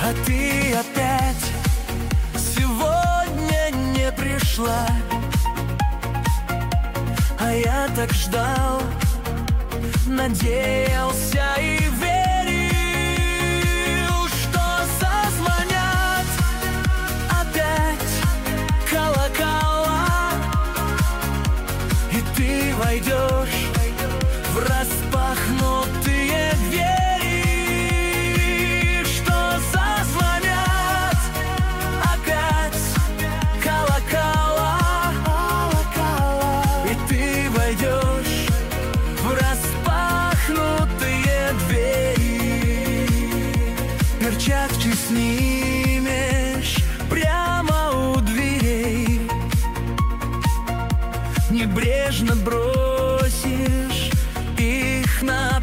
А ты опять сегодня не пришла. А я так ждал, надеялся и верил, что зазвонят опять колокола, и ты войдешь в распахнутые двери, что зазвонят опять колокола, и ты войдешь в распахнутые двери. Перчатки снимешь прямо у дверей, небрежно бросишь их на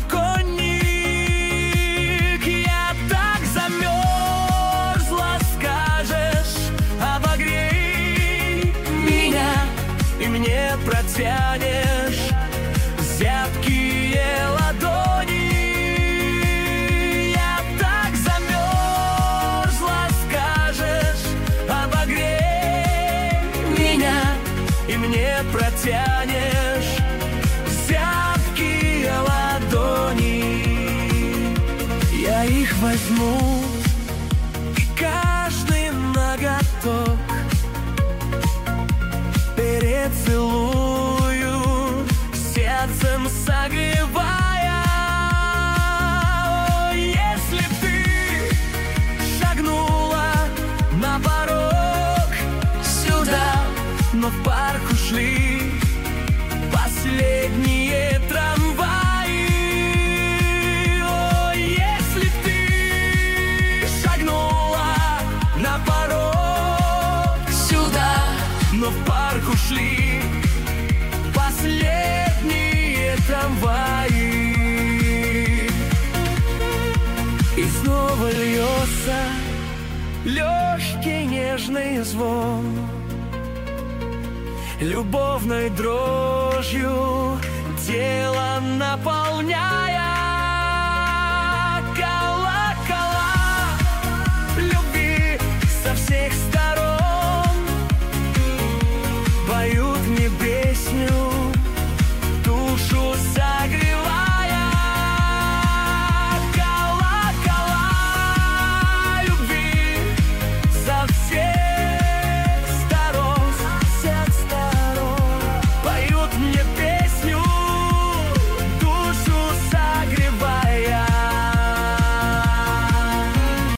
подоконник. Я так замерзла, скажешь, обогрей меня, и мне протянешь зябкие ладони. Я так замерзла, скажешь, обогрей меня, и мне протянешь зябкие ладони. Я их возьму, и каждый ноготок перецелую, сердцем согревая. О, если б ты шагнула на порог сюда, но в парк ушли последние трамваи. О, если б ты шагнула на порог сюда, но в парк ушли последние трамваи. И снова льется легкий нежный звон, любовной дрожью тело наполняя.